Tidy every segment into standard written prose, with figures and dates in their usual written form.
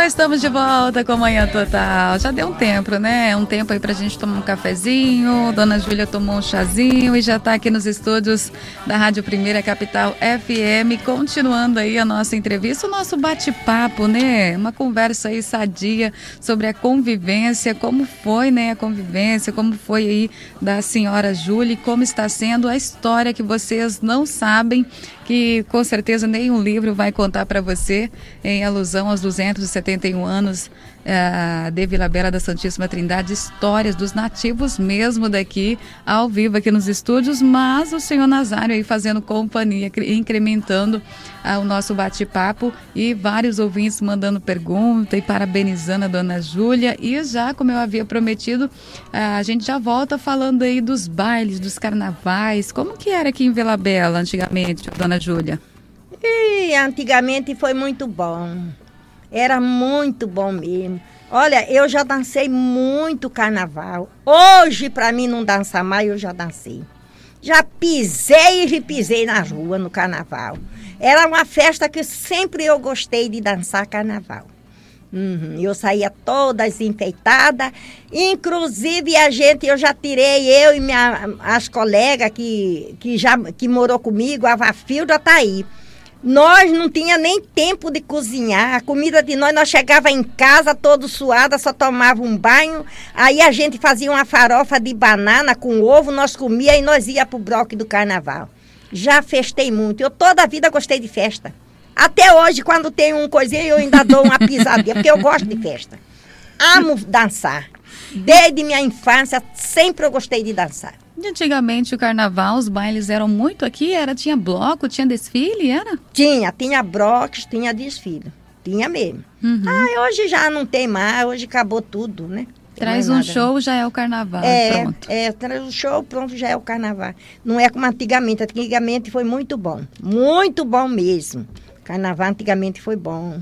Já estamos de volta com Manhã Total. Já deu um tempo, né? Um tempo aí pra gente tomar um cafezinho. Dona Júlia tomou um chazinho e já tá aqui nos estúdios da Rádio Primeira Capital FM, continuando aí a nossa entrevista, o nosso bate-papo, né? Uma conversa aí sadia sobre a convivência, como foi, né, a convivência, como foi aí da senhora Júlia e como está sendo a história que vocês não sabem, que com certeza nenhum livro vai contar para você, em alusão aos 271 anos de Vila Bela da Santíssima Trindade, histórias dos nativos mesmo daqui, ao vivo aqui nos estúdios, mas o senhor Nazário aí fazendo companhia, incrementando o nosso bate-papo e vários ouvintes mandando pergunta e parabenizando a dona Júlia. E já, como eu havia prometido, a gente já volta falando aí dos bailes, dos carnavais. Como que era aqui em Vila Bela antigamente, dona Júlia? E antigamente foi muito bom. Era muito bom mesmo. Olha, eu já dancei muito carnaval. Hoje, para mim não dançar mais, eu já dancei. Já pisei e repisei na rua no carnaval. Era uma festa que sempre eu gostei de dançar carnaval. Eu saía toda desenfeitada. Inclusive eu já tirei, eu e as colegas que morou comigo, a Vafilda tá aí. Nós não tinha nem tempo de cozinhar. A comida de nós chegava em casa todo suada, só tomava um banho. Aí a gente fazia uma farofa de banana com ovo, nós comia e nós ia pro bloco do carnaval. Já festei muito. Eu toda a vida gostei de festa. Até hoje, quando tem um coisinha, eu ainda dou uma pisadinha, porque eu gosto de festa. Amo dançar. Desde minha infância, sempre eu gostei de dançar. Antigamente o carnaval, os bailes eram muito aqui, tinha bloco, tinha desfile, era? Tinha blocos, tinha desfile, tinha mesmo. Hoje já não tem mais, hoje acabou tudo, né? Traz um show, já é o carnaval, pronto. Traz um show, pronto, já é o carnaval. Não é como antigamente foi muito bom mesmo. Carnaval antigamente foi bom.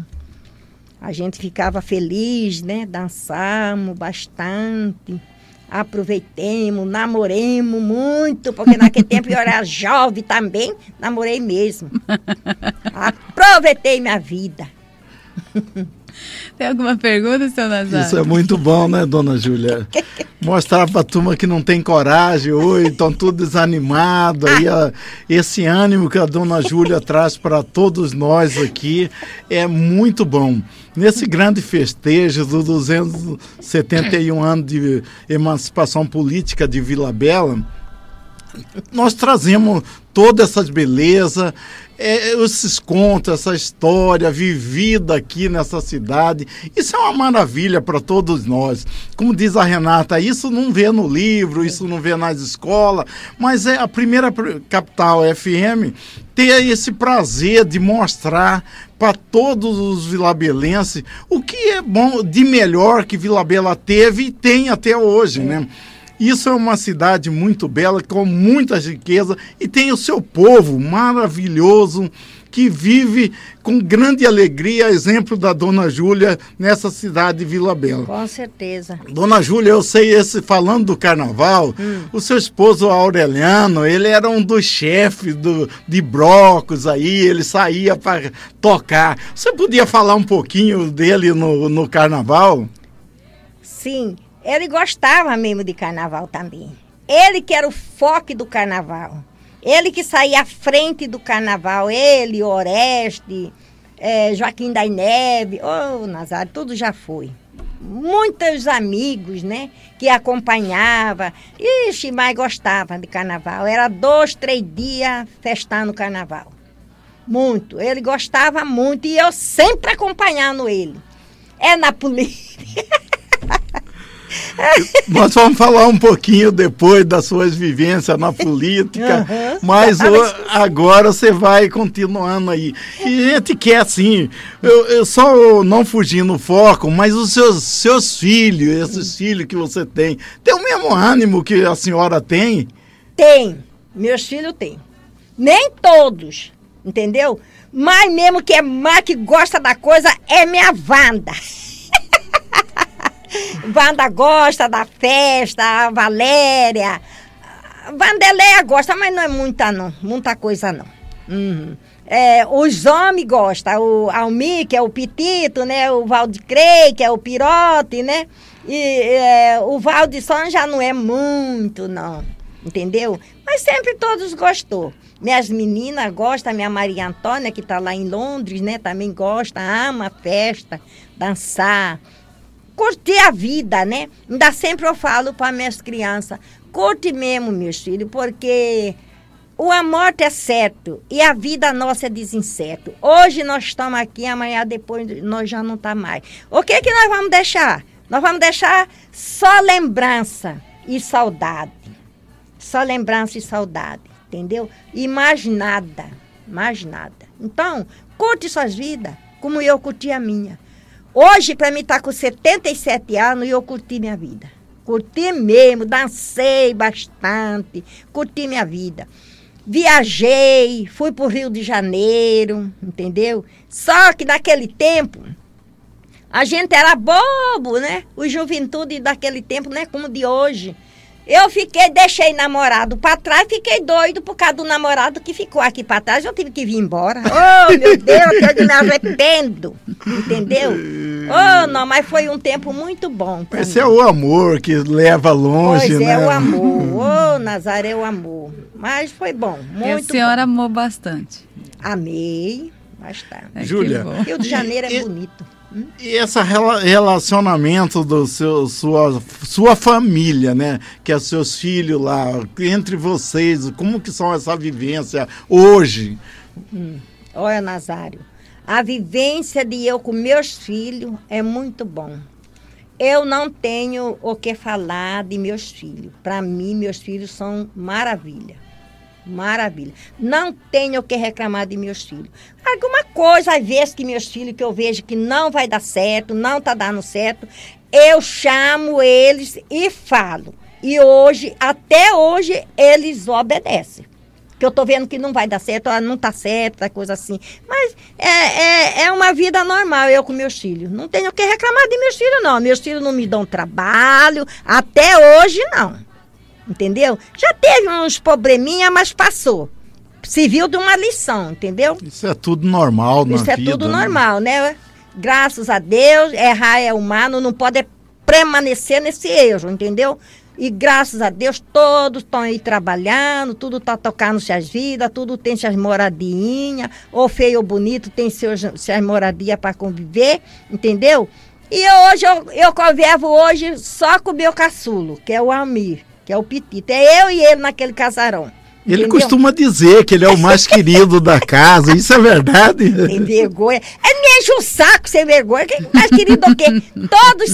A gente ficava feliz, né? Dançamos bastante. Aproveitemos, namoremos muito, porque naquele tempo eu era jovem também, namorei mesmo. Aproveitei minha vida. Tem alguma pergunta, seu Nazário? Isso é muito bom, né, dona Júlia? Mostrar para a turma que não tem coragem hoje, estão tudo desanimado. Aí, esse ânimo que a dona Júlia traz para todos nós aqui é muito bom. Nesse grande festejo dos 271 anos de emancipação política de Vila Bela, nós trazemos toda essa beleza, esses contos, essa história vivida aqui nessa cidade. Isso é uma maravilha para todos nós. Como diz a Renata, isso não vê no livro, isso não vê nas escolas, mas é a Primeira Capital FM ter esse prazer de mostrar para todos os vilabelenses o que é bom, de melhor que Vila Bela teve e tem até hoje, né? Isso é uma cidade muito bela, com muita riqueza, e tem o seu povo maravilhoso, que vive com grande alegria, exemplo da dona Júlia, nessa cidade de Vila Bela. Com certeza. Dona Júlia, eu sei, falando do carnaval, o seu esposo Aureliano, ele era um dos chefes de blocos aí, ele saía para tocar. Você podia falar um pouquinho dele no carnaval? Sim. Ele gostava mesmo de carnaval também. Ele que era o foco do carnaval. Ele que saía à frente do carnaval. Ele, Oreste, Joaquim da Neve, Nazário, tudo já foi. Muitos amigos, né, que acompanhavam. Ixi, mas gostava de carnaval. Era 2, 3 dias festando carnaval. Muito. Ele gostava muito e eu sempre acompanhando ele. Na polícia. Nós vamos falar um pouquinho depois das suas vivências na política, mas agora você vai continuando aí. E a gente quer assim, eu só não fugindo no foco, mas os seus filhos, esses filhos que você tem o mesmo ânimo que a senhora tem? Tem, meus filhos têm. Nem todos, entendeu? Mas mesmo que que gosta da coisa é minha Wanda. Wanda gosta da festa, a Valéria. Vandeléia gosta, mas não é muita coisa não. Os homens gostam, o Almir, que é o Pitito, né? O Valdicrei, que é o Pirote, né? O Valdisson já não é muito, não, entendeu? Mas sempre todos gostou. Minhas meninas gostam, a minha Maria Antônia, que está lá em Londres, né? Também gosta, ama a festa, dançar, curtir a vida, né? Ainda sempre eu falo para minhas crianças, curte mesmo, meus filhos, porque a morte é certo e a vida nossa é desincerto. Hoje nós estamos aqui, amanhã depois nós já não estamos mais. O que nós vamos deixar? Nós vamos deixar só lembrança e saudade. Só lembrança e saudade, entendeu? E mais nada, mais nada. Então, curte suas vidas, como eu curti a minha. Hoje, para mim, estar com 77 anos, eu curti minha vida. Curti mesmo, dancei bastante, curti minha vida. Viajei, fui para o Rio de Janeiro, entendeu? Só que naquele tempo, a gente era bobo, né? O juventude daquele tempo não é como de hoje. Eu deixei namorado para trás, fiquei doido por causa do namorado que ficou aqui para trás. Eu tive que vir embora. Oh, meu Deus, eu me arrependo, entendeu? Oh, não, mas foi um tempo muito bom para mim. Esse é o amor que leva longe, pois né? É, o amor. Oh, Nazaré, é o amor. Mas foi bom, muito bom. E a senhora amou bastante. Amei bastante. Júlia. Rio de Janeiro é bonito. E esse relacionamento do sua família, né? Que é os seus filhos lá, entre vocês, como que são essa vivência hoje? Olha, Nazário, a vivência de eu com meus filhos é muito bom. Eu não tenho o que falar de meus filhos. Para mim, meus filhos são maravilha. Maravilha. Não tenho o que reclamar de meus filhos. Alguma coisa, às vezes, que meus filhos, que eu vejo que não vai dar certo, não está dando certo, eu chamo eles e falo. E hoje, até hoje, eles obedecem. Que eu estou vendo que não vai dar certo, não está certo, coisa assim. Mas é uma vida normal, eu com meus filhos. Não tenho o que reclamar de meus filhos, não. Meus filhos não me dão trabalho, até hoje, não. Entendeu? Já teve uns probleminha, mas passou. Serviu de uma lição, entendeu? Isso é tudo normal na vida. Isso é tudo normal, né? Graças a Deus, errar é humano, não pode permanecer nesse erro, entendeu? E graças a Deus, todos estão aí trabalhando, tudo está tocando suas vidas, tudo tem suas moradinhas, ou feio ou bonito, tem suas moradias para conviver, entendeu? E hoje, eu convivo hoje só com o meu caçulo, que é o Almir, que é o Pitito. É eu e ele naquele casarão. Ele costuma dizer que ele é o mais querido da casa, isso é verdade? Tem vergonha. Me enche o saco sem vergonha. Quem mais querido o quê? Todos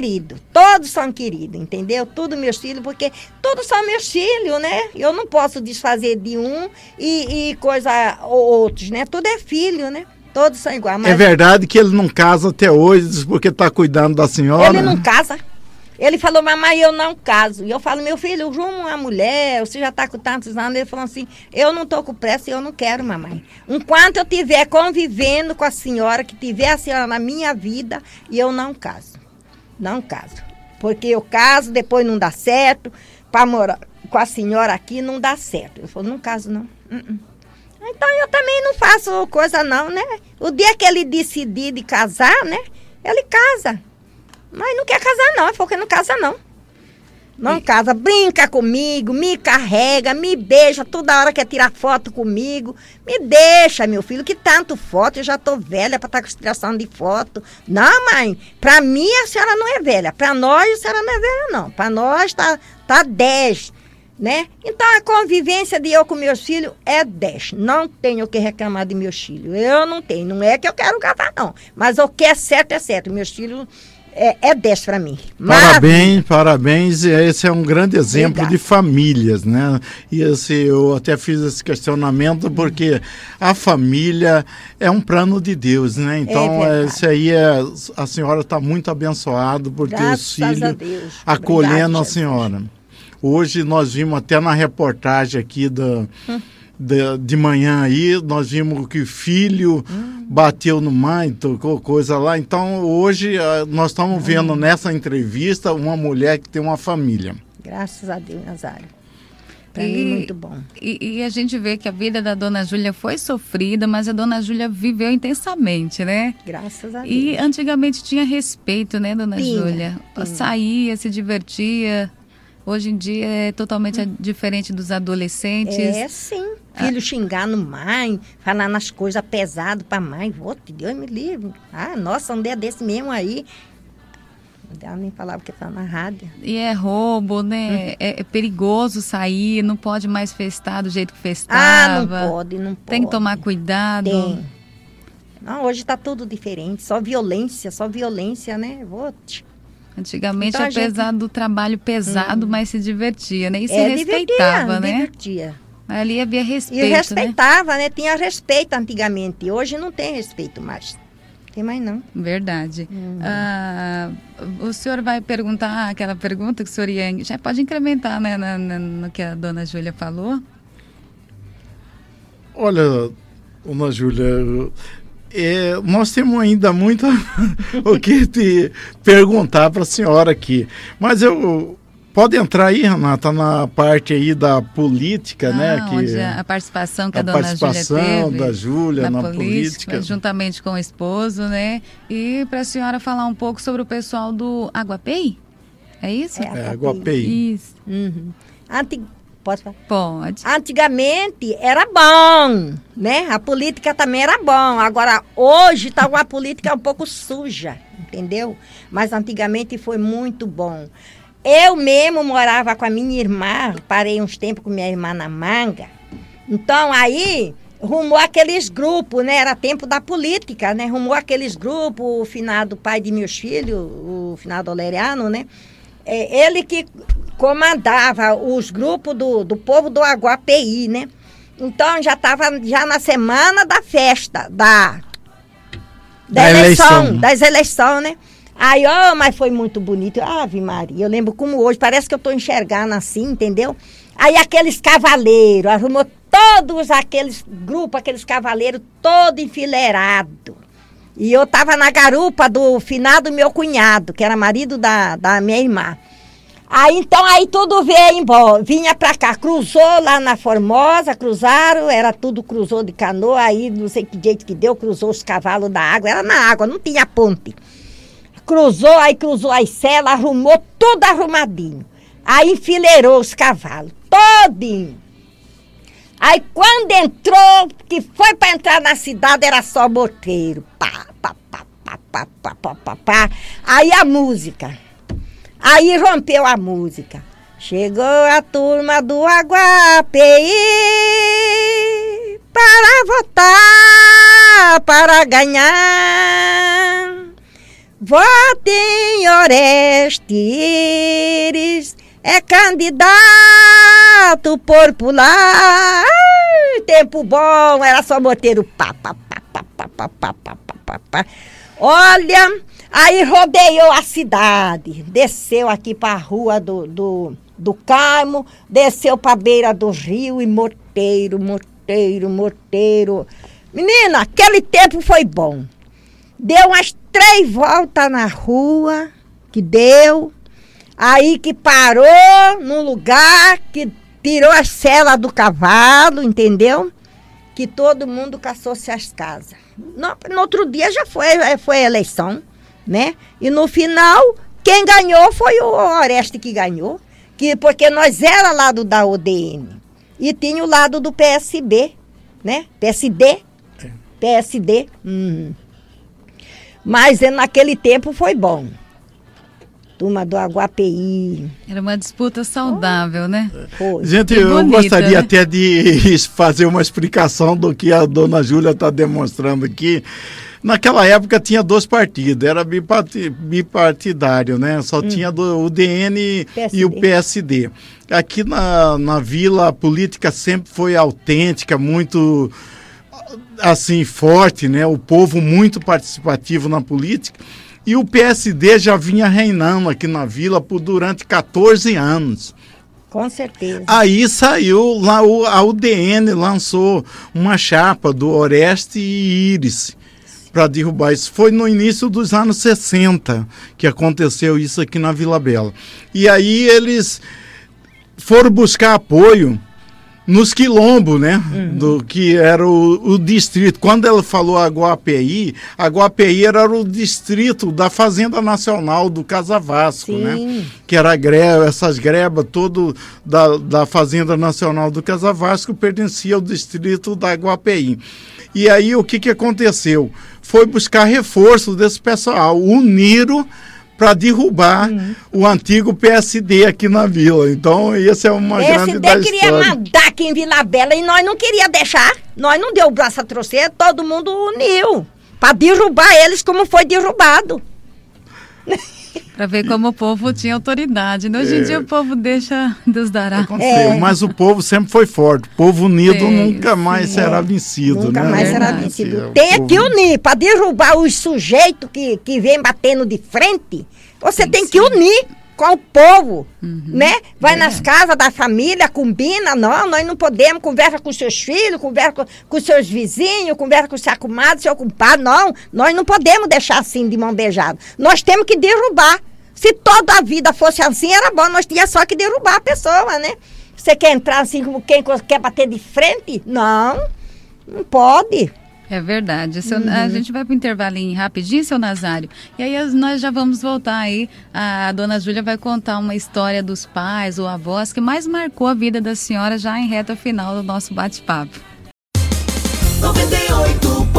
são queridos, entendeu? Todos meus filhos, porque todos são meus filhos, né? Eu não posso desfazer de um e coisa outros, né? Tudo é filho, né? Todos são iguais. Mas... É verdade que ele não casa até hoje porque está cuidando da senhora? Ele não casa. Ele falou, mamãe, eu não caso. E eu falo, meu filho, rumo uma mulher, você já está com tantos anos. Ele falou assim, eu não estou com pressa e eu não quero, mamãe. Enquanto eu estiver convivendo com a senhora, que tiver a senhora na minha vida, e eu não caso. Não caso. Porque eu caso, depois não dá certo. Para morar com a senhora aqui, não dá certo. Eu falo, não caso, não. Então, eu também não faço coisa, não, né? O dia que ele decidir de casar, né? Ele casa. Mas não quer casar, não. Ele falou que não casa, não. Não casa. Brinca comigo, me carrega, me beija. Toda hora quer tirar foto comigo. Me deixa, meu filho, que tanto foto. Eu já tô velha para estar com tiração de foto. Não, mãe. Para mim, a senhora não é velha. Para nós, a senhora não é velha, não. Para nós, tá 10, né? Então, a convivência de eu com meus filhos é 10. Não tenho o que reclamar de meus filhos. Eu não tenho. Não é que eu quero casar, não. Mas o que é certo, é certo. Meus filhos... É 10 para mim. Parabéns. Esse é um grande exemplo de famílias, né? E eu até fiz esse questionamento porque a família é um plano de Deus, né? Então, esse aí a senhora está muito abençoada por ter os filhos acolhendo a senhora. Hoje nós vimos até na reportagem aqui de manhã aí, nós vimos que o filho bateu no mãe, tocou coisa lá. Então, hoje, nós estamos vendo nessa entrevista uma mulher que tem uma família. Graças a Deus, Nazário. Para mim, muito bom. E a gente vê que a vida da Dona Júlia foi sofrida, mas a Dona Júlia viveu intensamente, né? Graças a Deus. E antigamente tinha respeito, né, Dona Júlia? Tinha. Saía, se divertia. Hoje em dia é totalmente diferente dos adolescentes. É, sim. Filho xingando mãe, falando as coisas pesadas para mãe. Deus me livre. Ah, nossa, um dia desse mesmo aí. Ela nem falava que estava na rádio. E é roubo, né? É perigoso sair, não pode mais festar do jeito que festava. Ah, não pode. Tem que tomar cuidado. Tem. Não, hoje está tudo diferente, só violência, né? Antigamente, então, apesar do trabalho pesado, mas se divertia, né? E se respeitava, né? Divertia. Ali havia respeito, e respeitava, né? Tinha respeito antigamente. Hoje não tem respeito mais. Tem mais não. Verdade. O senhor vai perguntar aquela pergunta que o senhor ia... Já pode incrementar, né, no que a Dona Júlia falou? Olha, Dona Júlia, nós temos ainda muito o que te perguntar para a senhora aqui. Mas pode entrar aí, Renata, na parte aí da política, né? Onde a participação que a Dona Júlia teve. A participação da Júlia na política. Juntamente com o esposo, né? E para a senhora falar um pouco sobre o pessoal do Aguapei? É isso? Aguapei. Isso. Uhum. Posso falar? Pode. Antigamente era bom, né? A política também era bom. Agora, hoje está uma política um pouco suja, entendeu? Mas antigamente foi muito bom. Eu mesmo morava com a minha irmã, parei uns tempos com minha irmã na Manga. Então, aí, rumou aqueles grupos, né? Era tempo da política, né? Rumou aqueles grupos, o finado pai de meus filhos, o finado Oleriano, né? Ele que comandava os grupos do povo do Aguapei, né? Então, já estava na semana da festa, da eleição, das eleições, né? Aí, mas foi muito bonito. Ave Maria, eu lembro como hoje, parece que eu estou enxergando assim, entendeu? Aí aqueles cavaleiros, arrumou todos aqueles grupos, aqueles cavaleiros, todo enfileirado. E eu estava na garupa do finado meu cunhado, que era marido da minha irmã. Aí, então, tudo veio embora, vinha pra cá, cruzou lá na Formosa, cruzaram, cruzou de canoa, aí não sei que jeito que deu, cruzou os cavalos da água, era na água, não tinha ponte. Cruzou as celas, arrumou tudo arrumadinho. Aí enfileirou os cavalos, todinho. Aí quando entrou, que foi para entrar na cidade, era só boteiro. Pá, pá, pá, pá, pá, pá, pá, pá, pá. Aí a música. Aí rompeu a música. Chegou a turma do Aguapei para votar, para ganhar. Vote em Orestes, é candidato popular. Ai, tempo bom, era só boteiro. Pá, pá, pá, pá, pá, pá, pá, pá, pá, pá. Olha, aí rodeou a cidade, desceu aqui para a rua do Carmo, desceu para a beira do rio e morteiro. Menina, aquele tempo foi bom. Deu umas 3 voltas na rua, que deu. Aí que parou num lugar, que tirou as celas do cavalo, entendeu? Que todo mundo caçou-se as casas. No outro dia já foi a eleição, né? E no final, quem ganhou foi o Oreste que ganhou. Porque nós era lado da UDN. E tinha o lado do PSB, né? PSD. Mas naquele tempo foi bom. Turma do Aguapei. Era uma disputa saudável, né? Foi. Gente, eu gostaria até de fazer uma explicação do que a Dona Júlia está demonstrando aqui. Naquela época tinha 2 partidos, era bipartidário, né? Só tinha o DN PSD. E o PSD. Aqui na vila a política sempre foi autêntica, muito assim, forte, né? O povo muito participativo na política. E o PSD já vinha reinando aqui na vila durante 14 anos. Com certeza. Aí saiu, lá a UDN lançou uma chapa do Oreste e Íris para derrubar isso. Foi no início dos anos 60 que aconteceu isso aqui na Vila Bela. E aí eles foram buscar apoio nos quilombos, né? Do que era o distrito. Quando ela falou a Guapeí era o distrito da Fazenda Nacional do Casavasco, né? Que era essas grebas todas da Fazenda Nacional do Casavasco pertencia ao distrito da Guapeí. E aí o que aconteceu? Foi buscar reforço desse pessoal, uniram para derrubar o antigo PSD aqui na vila. Então, essa é uma grande da história. PSD queria mandar aqui em Vila Bela e nós não queríamos deixar. Nós não deu o braço a torcer, todo mundo uniu para derrubar eles como foi derrubado. Para ver como o povo tinha autoridade. Hoje em dia o povo deixa Deus dará. Mas o povo sempre foi forte. O povo unido nunca mais será vencido. Nunca né? mais será vencido. Tem que unir para derrubar os sujeitos que vem batendo de frente. Você tem que unir com o povo, né? Vai nas casas da família, combina. Não, nós não podemos. Conversa com seus filhos, conversa com seus vizinhos, conversa com seu comadre, seu compadre. Não, nós não podemos deixar assim de mão beijada. Nós temos que derrubar. Se toda a vida fosse assim, era bom. Nós tínhamos só que derrubar a pessoa, né? Você quer entrar assim como quem quer bater de frente? Não, não pode. É verdade. A gente vai para o intervalinho rapidinho, seu Nazário. E aí nós já vamos voltar aí. A dona Júlia vai contar uma história dos pais ou avós que mais marcou a vida da senhora já em reta final do nosso bate-papo. 98.